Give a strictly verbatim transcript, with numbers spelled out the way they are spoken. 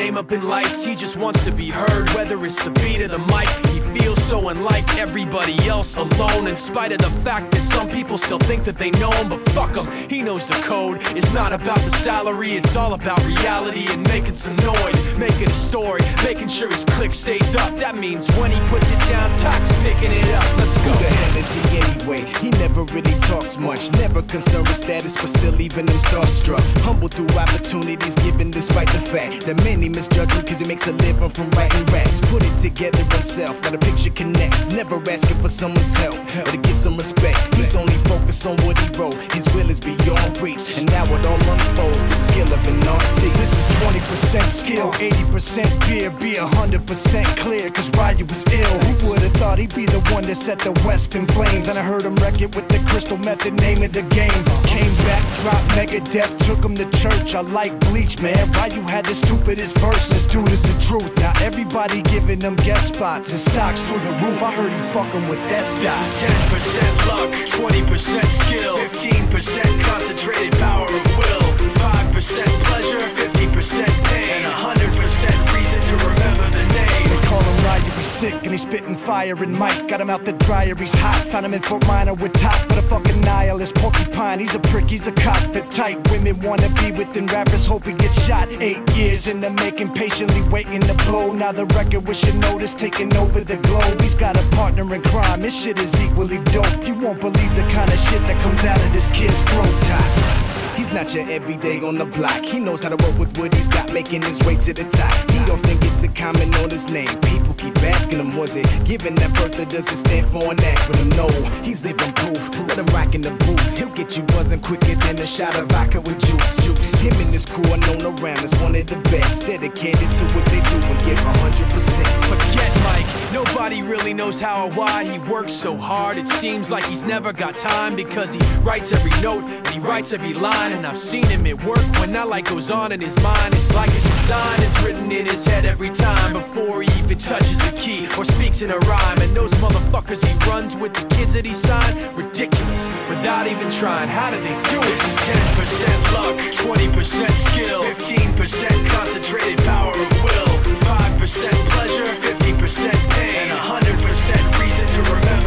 name up in lights. He just wants to be heard, whether it's the beat or the mic. He feels so unlike everybody else, alone, in spite of the fact that some people still think that they know him. But fuck him, he knows the code. It's not about the salary, it's all about reality and making some noise, making a story, making sure his click stays up. That means when he puts it down, Tox picking it up. Let's go. Who the hell is he anyway? He never really talks much, never concerned with status, but still leaving them starstruck. Humble through opportunities given despite the fact that many misjudge him cause he makes a living from writing raps. Put it together himself, now the picture connects. Never asking for someone's help or to get some respect. He's only focused on what he wrote. His will is beyond reach, and now it all unfolds. The skill of an artist. This is twenty percent skill, eighty percent fear. Be one hundred percent clear, cause Ryu was ill. Who would've thought he'd be the one that set the West in flames? And I heard him wreck it with the Crystal Method, name of the game. Came back, dropped Megadeth, took him to church. I like Bleach, man. Ryu had the stupidest verse. This dude is the truth. Now everybody giving them guest spots and stocks through the roof. I heard he fucking with that stock. This is ten percent luck, twenty percent skill, fifteen percent concentrated power of will, five percent pleasure, fifty percent pain, and one hundred percent reason to remember the name. They call him Ryu, he's sick and he's spitting fire and Mike. Got him out the dryer, he's hot. Found him in Fort Minor with top, but a fucking nihilist porcupine. He's a prick, he's a cock. The type women wanna be within rappers, hope he gets shot. Eight years in the making, patiently waiting to blow. Now the record with your notice taking over the globe. He's got a partner in crime, his shit is equally dope. You won't believe the kind of shit that comes out of this kid's throat. Top. He's not your everyday on the block. He knows how to work with what he's got, making his way to the top. He often gets a comment on his name. People keep asking him, was it given that birth or does it stand for an acronym? No, he's living proof. Let him rock in the booth. He'll get you buzzing quicker than a shot of vodka with juice. Juice. Him and his crew are known around as one of the best. Dedicated to what they do and give one hundred percent. Forget Mike, nobody really knows how or why he works so hard. It seems like he's never got time because he writes every note and he writes every line. And I've seen him at work when that light goes on in his mind. It's like a design is written in his head every time before he even touches a key or speaks in a rhyme. And those motherfuckers he runs with, the kids that he signed, ridiculous, without even trying. How do they do it? This is ten percent luck, twenty percent skill, fifteen percent concentrated power of will, five percent pleasure, fifty percent pain, and one hundred percent reason to remember